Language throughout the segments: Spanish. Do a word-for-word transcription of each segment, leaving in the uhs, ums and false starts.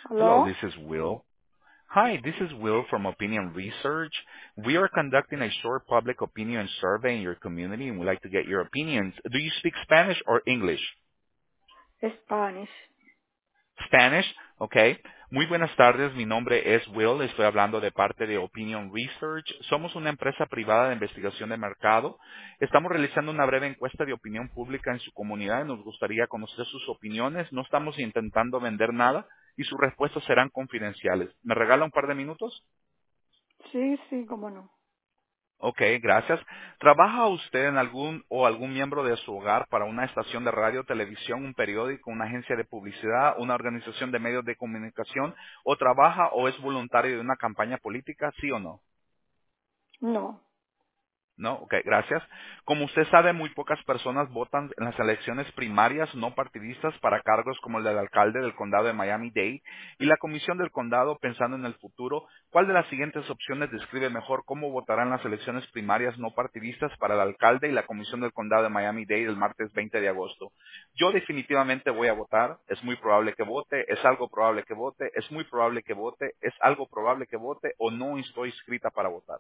Hello, ¿Aló? this is Will. Hi, this is Will from Opinion Research. We are conducting a short public opinion survey in your community and we'd like to get your opinions. Do you speak Spanish or English? Spanish. Spanish, okay. Muy buenas tardes, mi nombre es Will, estoy hablando de parte de Opinion Research. Somos una empresa privada de investigación de mercado. Estamos realizando una breve encuesta de opinión pública en su comunidad y nos gustaría conocer sus opiniones. No estamos intentando vender nada y sus respuestas serán confidenciales. ¿Me regala un par de minutos? Sí, sí, cómo no. Ok, gracias. ¿Trabaja usted en algún o algún miembro de su hogar para una estación de radio, televisión, un periódico, una agencia de publicidad, una organización de medios de comunicación o trabaja o es voluntario de una campaña política, sí o no? No, No, ok, gracias. Como usted sabe, muy pocas personas votan en las elecciones primarias no partidistas para cargos como el del alcalde del condado de Miami-Dade y la comisión del condado pensando en el futuro. ¿Cuál de las siguientes opciones describe mejor cómo votarán las elecciones primarias no partidistas para el alcalde y la comisión del condado de Miami-Dade el martes veinte de agosto? Yo definitivamente voy a votar. Es muy probable que vote. Es algo probable que vote. Es muy probable que vote. Es algo probable que vote o no estoy inscrita para votar.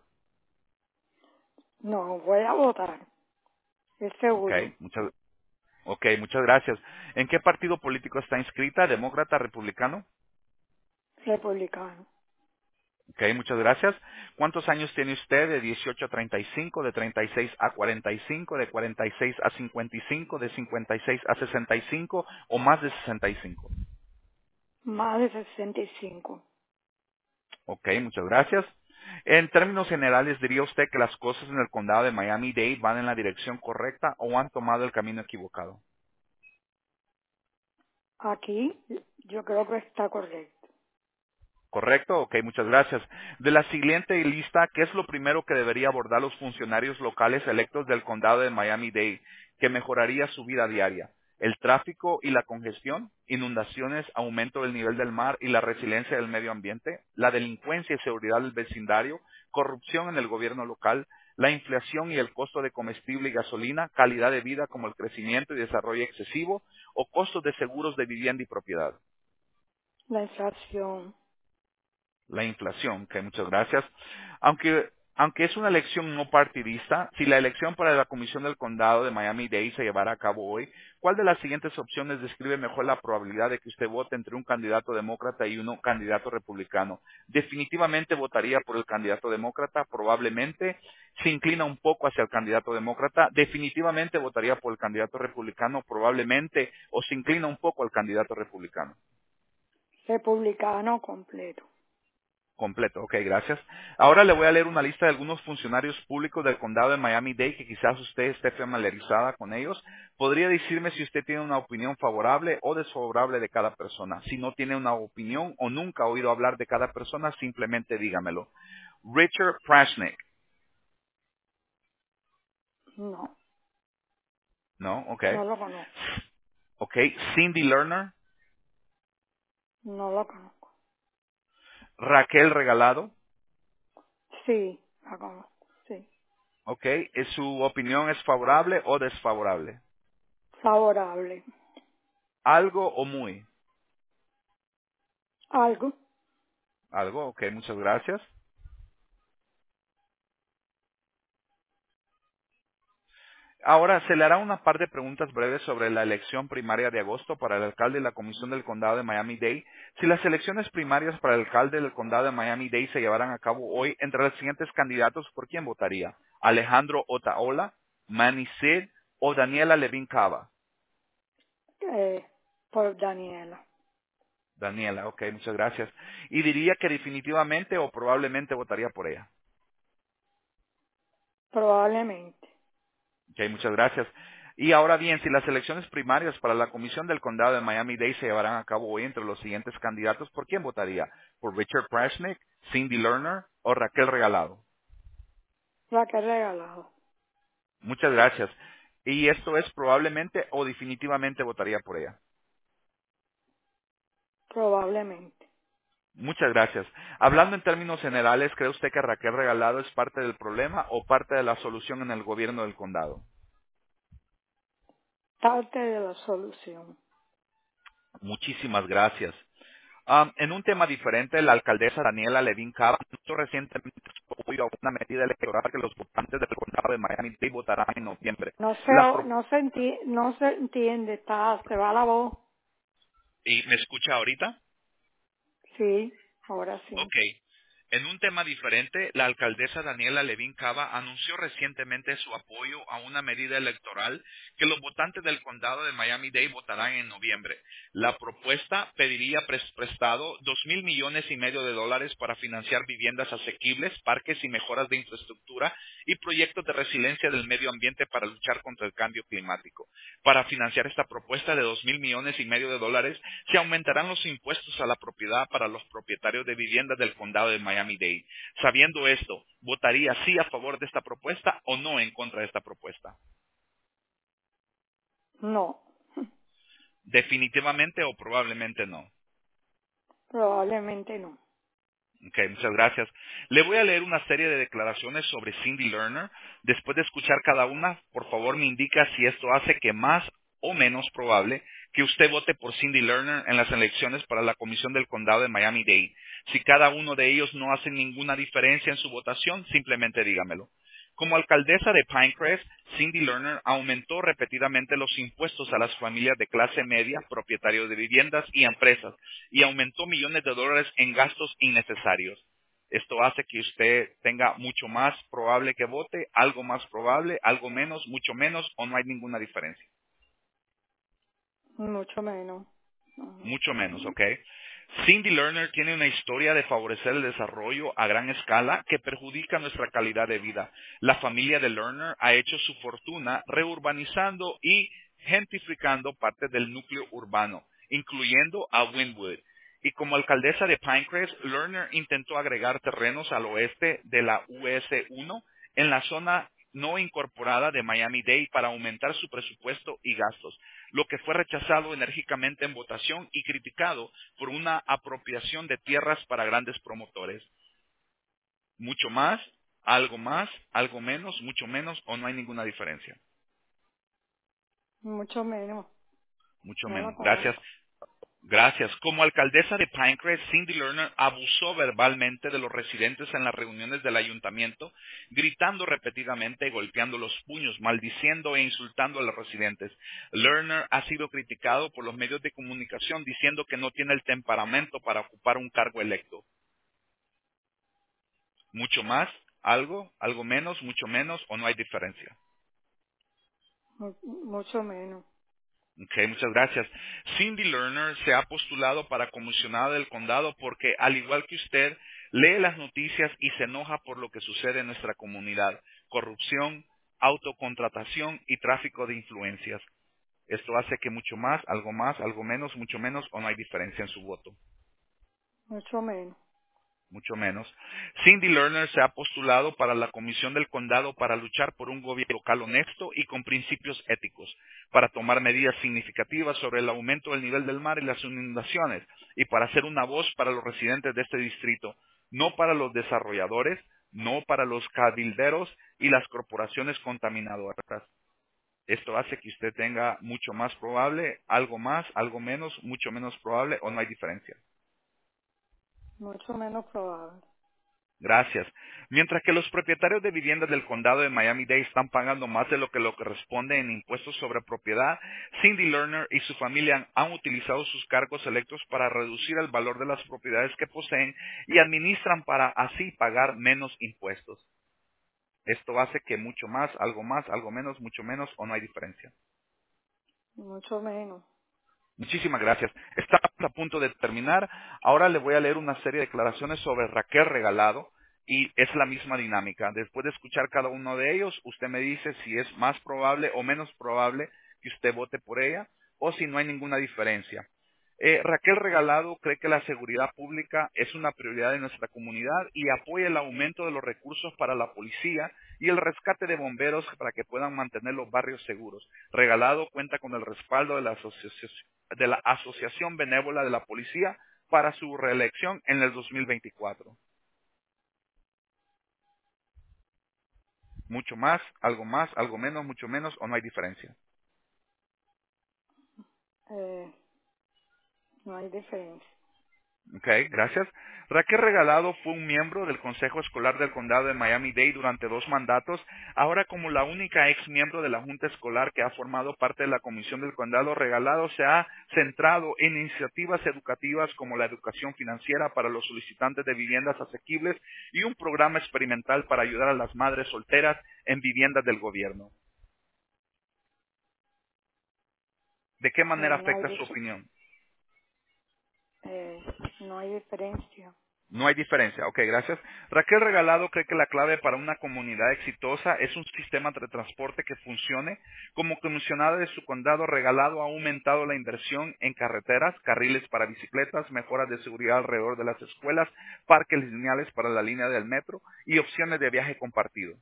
no, voy a votar. Es Ok, seguro. muchas Ok, muchas gracias. ¿En qué partido político está inscrita? ¿Demócrata, republicano? Republicano. Ok, muchas gracias. ¿Cuántos años tiene usted? ¿De dieciocho a treinta y cinco, de treinta y seis a cuarenta y cinco, de cuarenta y seis a cincuenta y cinco, de cincuenta y seis a sesenta y cinco o más de sesenta y cinco? Más de sesenta y cinco. Ok, muchas gracias. En términos generales, ¿diría usted que las cosas en el condado de Miami-Dade van en la dirección correcta o han tomado el camino equivocado? Aquí yo creo que está correcto. ¿Correcto? Ok, muchas gracias. De la siguiente lista, ¿qué es lo primero que debería abordar los funcionarios locales electos del condado de Miami-Dade que mejoraría su vida diaria? El tráfico y la congestión, inundaciones, aumento del nivel del mar y la resiliencia del medio ambiente, la delincuencia y seguridad del vecindario, corrupción en el gobierno local, la inflación y el costo de comestible y gasolina, calidad de vida como el crecimiento y desarrollo excesivo o costos de seguros de vivienda y propiedad. La inflación. La inflación, que muchas gracias. Aunque, aunque es una elección no partidista, si la elección para la Comisión del Condado de Miami-Dade se llevara a cabo hoy, ¿cuál de las siguientes opciones describe mejor la probabilidad de que usted vote entre un candidato demócrata y un candidato republicano? Definitivamente votaría por el candidato demócrata, probablemente se inclina un poco hacia el candidato demócrata, definitivamente votaría por el candidato republicano, probablemente, o se inclina un poco al candidato republicano. Republicano completo. Completo, ok, gracias. Ahora le voy a leer una lista de algunos funcionarios públicos del condado de Miami-Dade que quizás usted esté familiarizada con ellos. ¿Podría decirme si usted tiene una opinión favorable o desfavorable de cada persona? Si no tiene una opinión o nunca ha oído hablar de cada persona, simplemente dígamelo. Richard Prashnik, No, ¿no? Ok. no lo conozco. Ok, Cindy Lerner, No lo conozco. Raquel Regalado, Sí, la conozco. Sí. ok. ¿Su opinión es favorable o desfavorable? Favorable. ¿Algo o muy? Algo. Algo, ok, muchas gracias. Ahora, se le hará una par de preguntas breves sobre la elección primaria de agosto para el alcalde y la comisión del condado de Miami-Dade. Si las elecciones primarias para el alcalde del condado de Miami-Dade se llevaran a cabo hoy, entre los siguientes candidatos, ¿por quién votaría? ¿Alejandro Otaola, Manny Sid o Daniela Levin Cava? Eh, por Daniela. Daniela, ok, muchas gracias. Y diría que definitivamente o probablemente votaría por ella. Probablemente. Ok, muchas gracias. Y ahora bien, si las elecciones primarias para la Comisión del Condado de Miami-Dade se llevarán a cabo hoy entre los siguientes candidatos, ¿por quién votaría? ¿Por Richard Prashnik, Cindy Lerner o Raquel Regalado? La que he regalado. Muchas gracias. Y esto es probablemente o definitivamente votaría por ella. Probablemente. Muchas gracias. Hablando en términos generales, ¿cree usted que Raquel Regalado es parte del problema o parte de la solución en el gobierno del condado? Parte de la solución. Muchísimas gracias. Um, en un tema diferente, la alcaldesa Daniela Levin Cava anunció recientemente su apoyo a una medida electoral que los votantes del condado de Miami-Dade votarán en noviembre. No se, La o- pro- no se, enti- no se entiende, está, se va la voz. ¿Y me escucha ahorita? Sí, ahora sí. Ok. En un tema diferente, la alcaldesa Daniela Levin Cava anunció recientemente su apoyo a una medida electoral que los votantes del condado de Miami-Dade votarán en noviembre. La propuesta pediría pres- prestado dos mil millones y medio de dólares para financiar viviendas asequibles, parques y mejoras de infraestructura y proyectos de resiliencia del medio ambiente para luchar contra el cambio climático. Para financiar esta propuesta de dos mil millones y medio de dólares, se aumentarán los impuestos a la propiedad para los propietarios de viviendas del condado de Miami-Dade. Sabiendo esto, ¿votaría sí a favor de esta propuesta o no en contra de esta propuesta? No, Definitivamente o probablemente no. probablemente no. Ok, muchas gracias. Le voy a leer una serie de declaraciones sobre Cindy Lerner. Después de escuchar cada una, por favor me indica si esto hace que más o menos probable que usted vote por Cindy Lerner en las elecciones para la Comisión del Condado de Miami-Dade. Si cada uno de ellos no hace ninguna diferencia en su votación, simplemente dígamelo. Como alcaldesa de Pinecrest, Cindy Lerner aumentó repetidamente los impuestos a las familias de clase media, propietarios de viviendas y empresas, y aumentó millones de dólares en gastos innecesarios. Esto hace que usted tenga mucho más probable que vote, algo más probable, algo menos, mucho menos, o no hay ninguna diferencia. Mucho menos. Ujú. Mucho menos, ¿ok? Cindy Lerner tiene una historia de favorecer el desarrollo a gran escala que perjudica nuestra calidad de vida. La familia de Lerner ha hecho su fortuna reurbanizando y gentrificando parte del núcleo urbano, incluyendo a Wynwood. Y como alcaldesa de Pinecrest, Lerner intentó agregar terrenos al oeste de la U S uno en la zona no incorporada de Miami-Dade para aumentar su presupuesto y gastos, lo que fue rechazado enérgicamente en votación y criticado por una apropiación de tierras para grandes promotores. Mucho más, algo más, algo menos, mucho menos o no hay ninguna diferencia. Mucho menos. Mucho No la menos. Gracias. conozco. Gracias. Como alcaldesa de Pinecrest, Cindy Lerner abusó verbalmente de los residentes en las reuniones del ayuntamiento, gritando repetidamente y golpeando los puños, maldiciendo e insultando a los residentes. Lerner ha sido criticado por los medios de comunicación diciendo que no tiene el temperamento para ocupar un cargo electo. Mucho más, algo, algo menos, mucho menos o no hay diferencia. Mu- Mucho menos. Ok, muchas gracias. Cindy Lerner se ha postulado para comisionada del condado porque, al igual que usted, lee las noticias y se enoja por lo que sucede en nuestra comunidad. Corrupción, autocontratación y tráfico de influencias. Esto hace que mucho más, algo más, algo menos, mucho menos o no hay diferencia en su voto. Mucho menos. Mucho menos. Cindy Lerner se ha postulado para la Comisión del Condado para luchar por un gobierno local honesto y con principios éticos, para tomar medidas significativas sobre el aumento del nivel del mar y las inundaciones, y para ser una voz para los residentes de este distrito, no para los desarrolladores, no para los cabilderos y las corporaciones contaminadoras. Esto hace que usted tenga mucho más probable, algo más, algo menos, mucho menos probable o no hay diferencia. Mucho menos probable. Gracias. Mientras que los propietarios de viviendas del condado de Miami-Dade están pagando más de lo que lo corresponde en impuestos sobre propiedad, Cindy Lerner y su familia han utilizado sus cargos electos para reducir el valor de las propiedades que poseen y administran para así pagar menos impuestos. Esto hace que mucho más, algo más, algo menos, mucho menos o no hay diferencia. Mucho menos. Muchísimas gracias. Estamos a punto de terminar. Ahora le voy a leer una serie de declaraciones sobre Raquel Regalado y es la misma dinámica. Después de escuchar cada uno de ellos, usted me dice si es más probable o menos probable que usted vote por ella o si no hay ninguna diferencia. Eh, Raquel Regalado cree que la seguridad pública es una prioridad de nuestra comunidad y apoya el aumento de los recursos para la policía y el rescate de bomberos para que puedan mantener los barrios seguros. Regalado cuenta con el respaldo de la asociación de la Asociación Benévola de la Policía para su reelección en el dos mil veinticuatro. Mucho más, algo más, algo menos, mucho menos o no hay diferencia. Eh, no hay diferencia. Ok, gracias. Raquel Regalado fue un miembro del Consejo Escolar del Condado de Miami-Dade durante dos mandatos. Ahora, como la única ex miembro de la Junta Escolar que ha formado parte de la Comisión del Condado, Regalado se ha centrado en iniciativas educativas como la educación financiera para los solicitantes de viviendas asequibles y un programa experimental para ayudar a las madres solteras en viviendas del gobierno. ¿De qué Eh, manera no hay afecta su dif- opinión? eh, no hay diferencia. No hay diferencia. Ok, gracias. Raquel Regalado cree que la clave para una comunidad exitosa es un sistema de transporte que funcione. Como comisionada de su condado, Regalado ha aumentado la inversión en carreteras, carriles para bicicletas, mejoras de seguridad alrededor de las escuelas, parques lineales para la línea del metro y opciones de viaje compartido.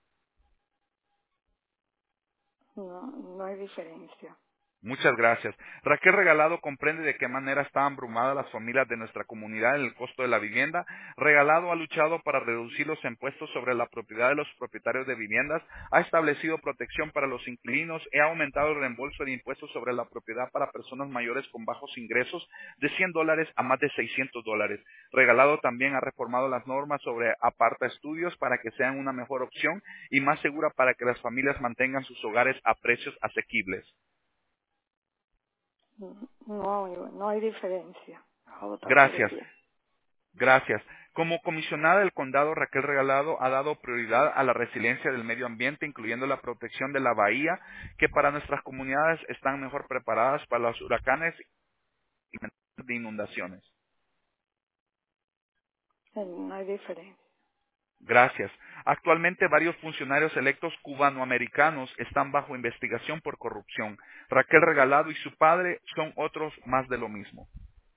No, no hay diferencia. Muchas gracias. Raquel Regalado comprende de qué manera están abrumadas las familias de nuestra comunidad en el costo de la vivienda. Regalado ha luchado para reducir los impuestos sobre la propiedad de los propietarios de viviendas, ha establecido protección para los inquilinos y ha aumentado el reembolso de impuestos sobre la propiedad para personas mayores con bajos ingresos de cien dólares a más de seiscientos dólares. Regalado también ha reformado las normas sobre aparta estudios para que sean una mejor opción y más segura para que las familias mantengan sus hogares a precios asequibles. No, no hay diferencia. A votar por Gracias, ella. gracias. Como comisionada del condado, Raquel Regalado ha dado prioridad a la resiliencia del medio ambiente, incluyendo la protección de la bahía, que para nuestras comunidades están mejor preparadas para los huracanes y de inundaciones. Eh, no hay diferencia. Gracias. Actualmente varios funcionarios electos cubanoamericanos están bajo investigación por corrupción. Raquel Regalado y su padre son otros más de lo mismo.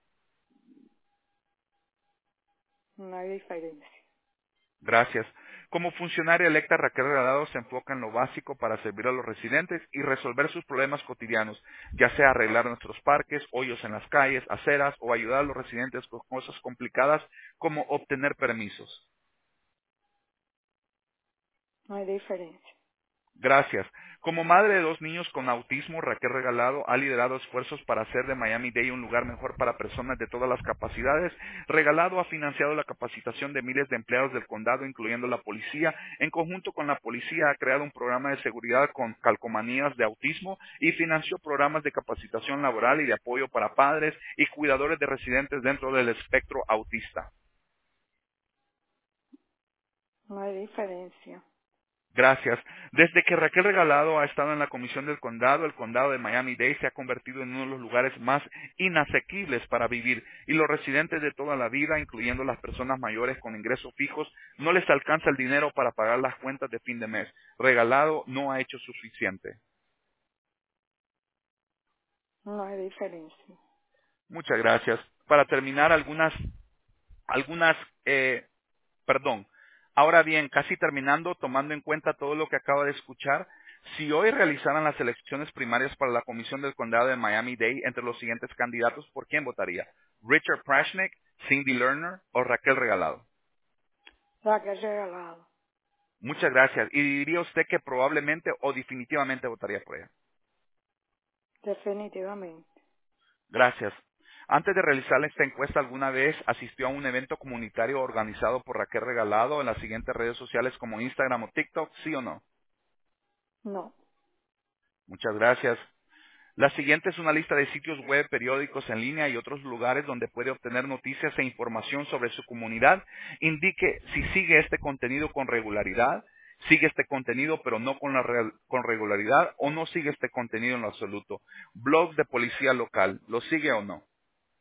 No hay diferencia. Gracias. Como funcionaria electa, Raquel Regalado se enfoca en lo básico para servir a los residentes y resolver sus problemas cotidianos, ya sea arreglar nuestros parques, hoyos en las calles, aceras o ayudar a los residentes con cosas complicadas como obtener permisos. No hay diferencia. Gracias. Como madre de dos niños con autismo, Raquel Regalado ha liderado esfuerzos para hacer de Miami-Dade un lugar mejor para personas de todas las capacidades. Regalado ha financiado la capacitación de miles de empleados del condado, incluyendo la policía. En conjunto con la policía ha creado un programa de seguridad con calcomanías de autismo y financió programas de capacitación laboral y de apoyo para padres y cuidadores de residentes dentro del espectro autista. No hay diferencia. Gracias. Desde que Raquel Regalado ha estado en la Comisión del Condado, el Condado de Miami-Dade se ha convertido en uno de los lugares más inasequibles para vivir y los residentes de toda la vida, incluyendo las personas mayores con ingresos fijos, no les alcanza el dinero para pagar las cuentas de fin de mes. Regalado no ha hecho suficiente. No hay diferencia. Muchas gracias. Para terminar, algunas, algunas eh, Perdón. Ahora bien, casi terminando, tomando en cuenta todo lo que acaba de escuchar, si hoy realizaran las elecciones primarias para la Comisión del Condado de Miami-Dade entre los siguientes candidatos, ¿por quién votaría? ¿Richard Prashnik, Cindy Lerner o Raquel Regalado? La que he regalado. Muchas gracias. ¿Y diría usted que probablemente o definitivamente votaría por ella? Definitivamente. Gracias. Antes de realizar esta encuesta, ¿alguna vez asistió a un evento comunitario organizado por Raquel Regalado en las siguientes redes sociales como Instagram o TikTok? ¿Sí o no? No. Muchas gracias. La siguiente es una lista de sitios web, periódicos en línea y otros lugares donde puede obtener noticias e información sobre su comunidad. Indique si sigue este contenido con regularidad, sigue este contenido pero no con, la real- con regularidad o no sigue este contenido en lo absoluto. Blogs de policía local, ¿lo sigue o no?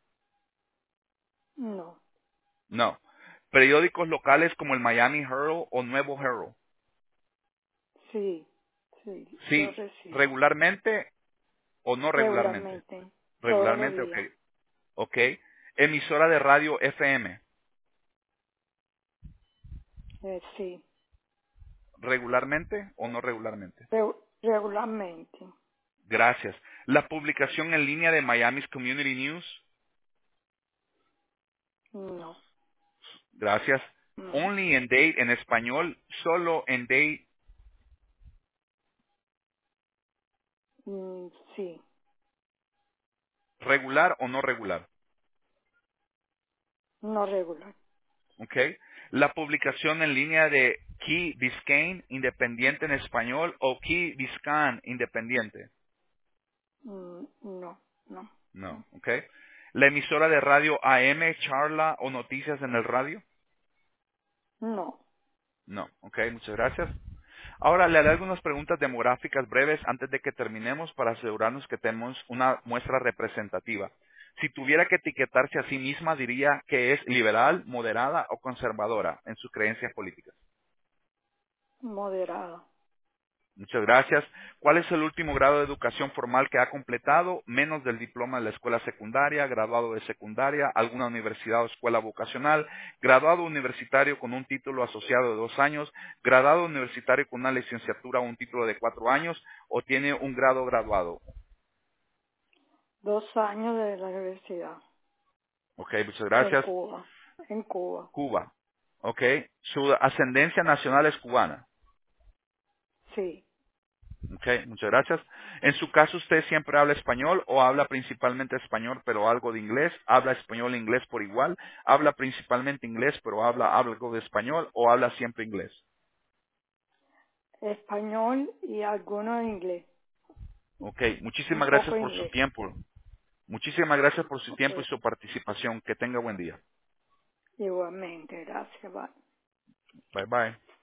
No. No. Periódicos locales como el Miami Herald o Nuevo Herald. Sí. Sí. Lo Sí, recibo. regularmente o no regularmente. Regularmente. Todos los Regularmente, ok. días. Ok. Emisora de radio F M. Eh, sí. ¿Regularmente o no regularmente? Re- regularmente. Gracias. La publicación en línea de Miami's Community News. No. Gracias. No. Only en Dade en español, solo en Dade, Mm, sí. regular o no regular. no regular. ¿Ok? La publicación en línea de Key Biscayne Independiente en español o Key Biscayne Independiente. Mm, no, no, No, no, ¿ok? La emisora de radio A M, charla o noticias en el radio. no. No, ok, muchas gracias. Ahora le haré algunas preguntas demográficas breves antes de que terminemos para asegurarnos que tenemos una muestra representativa. Si tuviera que etiquetarse a sí misma, diría que es liberal, moderada o conservadora en sus creencias políticas. Moderado. Muchas gracias. ¿Cuál es el último grado de educación formal que ha completado? Menos del diploma de la escuela secundaria, graduado de secundaria, alguna universidad o escuela vocacional, graduado universitario con un título asociado de dos años, graduado universitario con una licenciatura o un título de cuatro años, o tiene un grado graduado. Dos años de la universidad. Ok, muchas En gracias. Cuba. En Cuba. Cuba. Ok. Su ascendencia nacional es cubana. Sí. Ok, muchas gracias. En su caso, ¿usted siempre habla español o habla principalmente español pero algo de inglés? ¿Habla español e inglés por igual? ¿Habla principalmente inglés pero habla algo de español o habla siempre inglés? Español y alguno en inglés. Ok, Un muchísimas poco gracias por su inglés. tiempo. Muchísimas gracias por su Ok. tiempo y su participación. Que tenga buen día. Igualmente. Gracias. Bye. Bye bye.